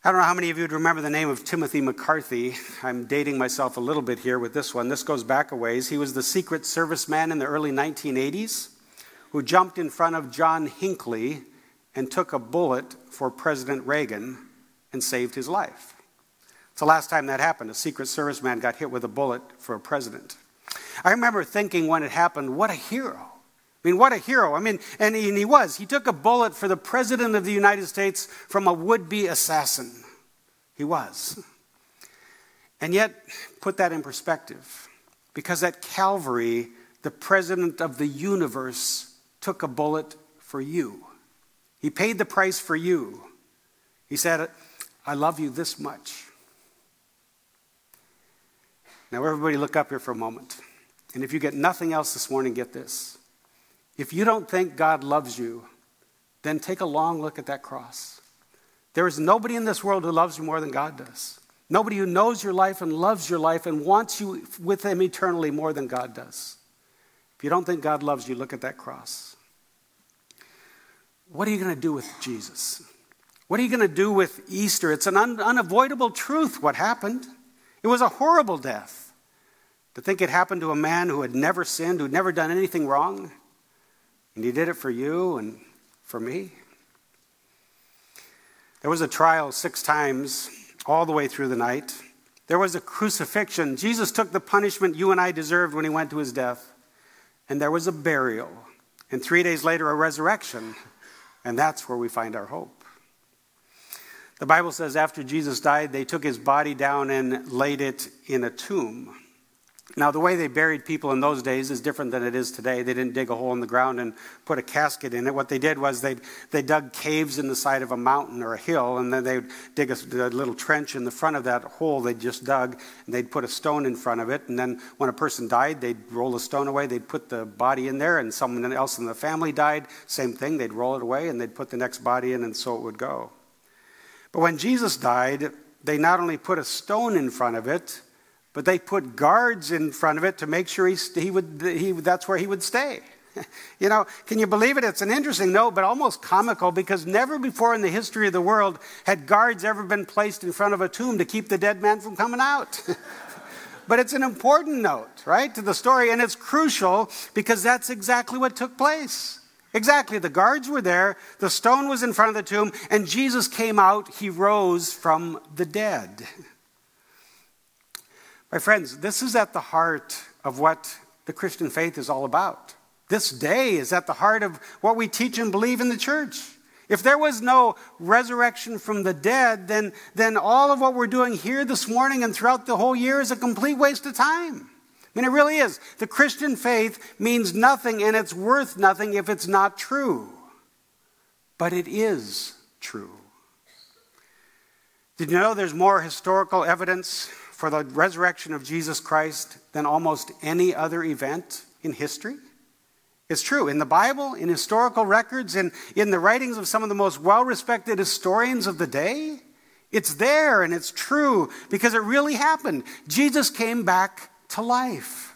I don't know how many of you would remember the name of Timothy McCarthy. I'm dating myself a little bit here with this one. This goes back a ways. He was the Secret Service man in the early 1980s who jumped in front of John Hinckley and took a bullet for President Reagan and saved his life. It's the last time that happened. A Secret Service man got hit with a bullet for a president. I remember thinking when it happened, what a hero. What a hero. And he was. He took a bullet for the President of the United States from a would-be assassin. He was. And yet, put that in perspective. Because at Calvary, the President of the universe took a bullet for you. He paid the price for you. He said, I love you this much. Now, everybody look up here for a moment. And if you get nothing else this morning, get this. If you don't think God loves you, then take a long look at that cross. There is nobody in this world who loves you more than God does. Nobody who knows your life and loves your life and wants you with him eternally more than God does. If you don't think God loves you, look at that cross. What are you going to do with Jesus? What are you going to do with Easter? It's an unavoidable truth what happened. It was a horrible death. To think it happened to a man who had never sinned, who had never done anything wrong. And he did it for you and for me. There was a trial 6 times, all the way through the night. There was a crucifixion. Jesus took the punishment you and I deserved when he went to his death. And there was a burial. And 3 days later, a resurrection. And that's where we find our hope. The Bible says after Jesus died, they took his body down and laid it in a tomb. Now, the way they buried people in those days is different than it is today. They didn't dig a hole in the ground and put a casket in it. What they did was they dug caves in the side of a mountain or a hill, and then they'd dig a little trench in the front of that hole they just dug, and they'd put a stone in front of it. And then when a person died, they'd roll the stone away. They'd put the body in there, and someone else in the family died. Same thing. They'd roll it away, and they'd put the next body in, and so it would go. But when Jesus died, they not only put a stone in front of it, but they put guards in front of it to make sure that's where he would stay. Can you believe it? It's an interesting note, but almost comical, because never before in the history of the world had guards ever been placed in front of a tomb to keep the dead man from coming out. But it's an important note, right, to the story, and it's crucial because that's exactly what took place. Exactly. The guards were there, the stone was in front of the tomb, and Jesus came out. He rose from the dead. My friends, this is at the heart of what the Christian faith is all about. This day is at the heart of what we teach and believe in the church. If there was no resurrection from the dead, then all of what we're doing here this morning and throughout the whole year is a complete waste of time. It really is. The Christian faith means nothing, and it's worth nothing if it's not true. But it is true. Did you know there's more historical evidence for the resurrection of Jesus Christ than almost any other event in history? It's true. In the Bible, in historical records, in the writings of some of the most well-respected historians of the day, it's there and it's true because it really happened. Jesus came back to life.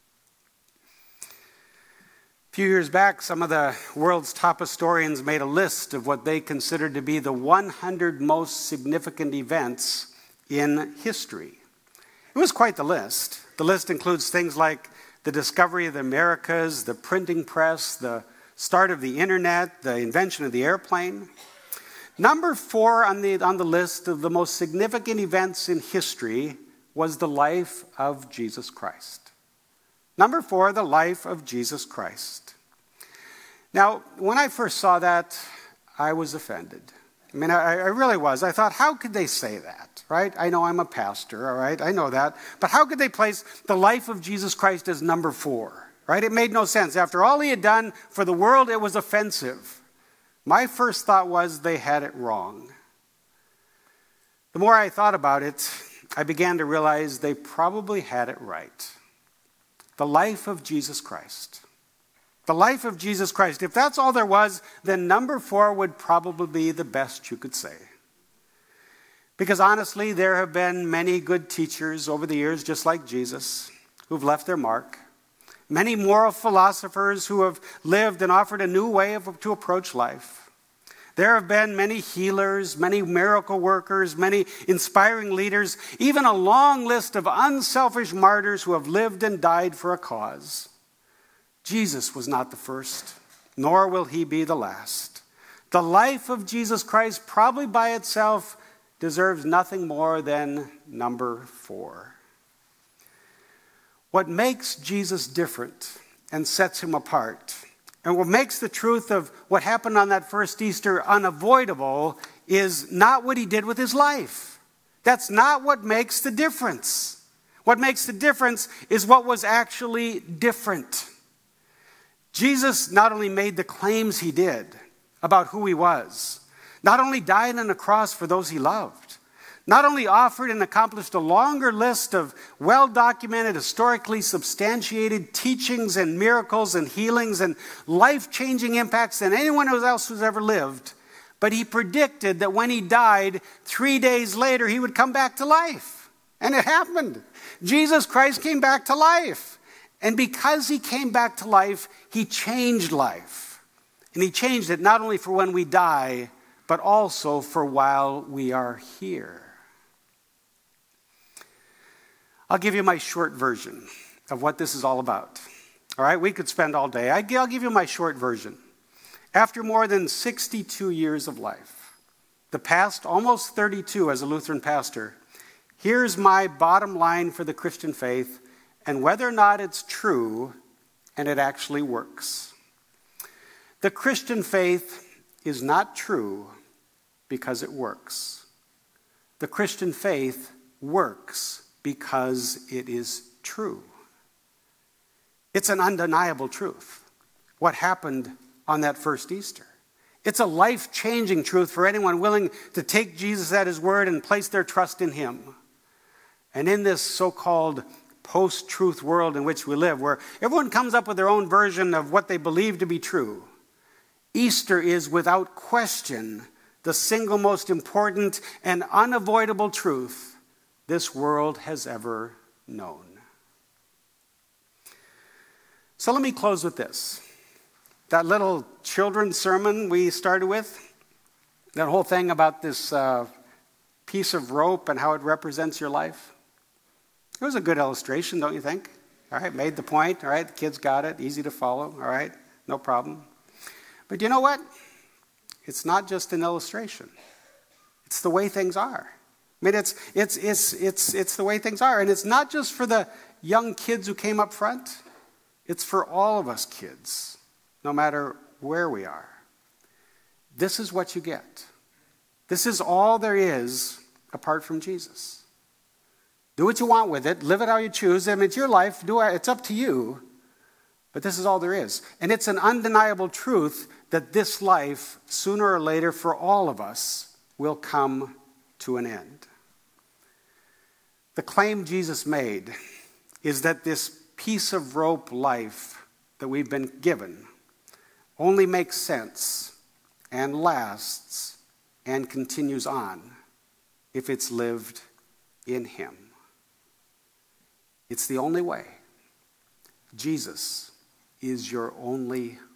A few years back, some of the world's top historians made a list of what they considered to be the 100 most significant events in history. It was quite the list. The list includes things like the discovery of the Americas, the printing press, the start of the internet, the invention of the airplane. Number 4 on the list of the most significant events in history was the life of Jesus Christ. Number 4, the life of Jesus Christ. Now, when I first saw that, I was offended. I really was. I thought, how could they say that, right? I know I'm a pastor, all right? I know that. But how could they place the life of Jesus Christ as number 4, right? It made no sense. After all he had done for the world, it was offensive. My first thought was they had it wrong. The more I thought about it, I began to realize they probably had it right. The life of Jesus Christ. The life of Jesus Christ. If that's all there was, then number 4 would probably be the best you could say. Because honestly, there have been many good teachers over the years, just like Jesus, who've left their mark. Many moral philosophers who have lived and offered a new way to approach life. There have been many healers, many miracle workers, many inspiring leaders, even a long list of unselfish martyrs who have lived and died for a cause. Jesus was not the first, nor will he be the last. The life of Jesus Christ, probably by itself, deserves nothing more than number 4. What makes Jesus different and sets him apart, and what makes the truth of what happened on that first Easter unavoidable, is not what he did with his life. That's not what makes the difference. What makes the difference is what was actually different. Jesus not only made the claims he did about who he was, not only died on a cross for those he loved, not only offered and accomplished a longer list of well-documented, historically substantiated teachings and miracles and healings and life-changing impacts than anyone else who's ever lived, but he predicted that when he died, 3 days later, he would come back to life. And it happened. Jesus Christ came back to life. And because he came back to life, he changed life. And he changed it not only for when we die, but also for while we are here. I'll give you my short version of what this is all about. All right, we could spend all day. I'll give you my short version. After more than 62 years of life, the past almost 32 as a Lutheran pastor, here's my bottom line for the Christian faith and whether or not it's true and it actually works. The Christian faith is not true because it works. The Christian faith works because it is true. It's an undeniable truth. What happened on that first Easter? It's a life-changing truth for anyone willing to take Jesus at his word and place their trust in him. And in this so-called post-truth world in which we live, where everyone comes up with their own version of what they believe to be true, Easter is without question the single most important and unavoidable truth this world has ever known. So let me close with this. That little children's sermon we started with, that whole thing about this piece of rope and how it represents your life, it was a good illustration, don't you think? All right, made the point. All right, the kids got it, easy to follow. All right, no problem. But you know what? It's not just an illustration. It's the way things are. I mean, it's the way things are. And it's not just for the young kids who came up front. It's for all of us kids, no matter where we are. This is what you get. This is all there is apart from Jesus. Do what you want with it. Live it how you choose. I mean, it's your life. It's up to you. But this is all there is. And it's an undeniable truth that this life, sooner or later, for all of us, will come to an end. The claim Jesus made is that this piece of rope life that we've been given only makes sense and lasts and continues on if it's lived in him. It's the only way. Jesus is your only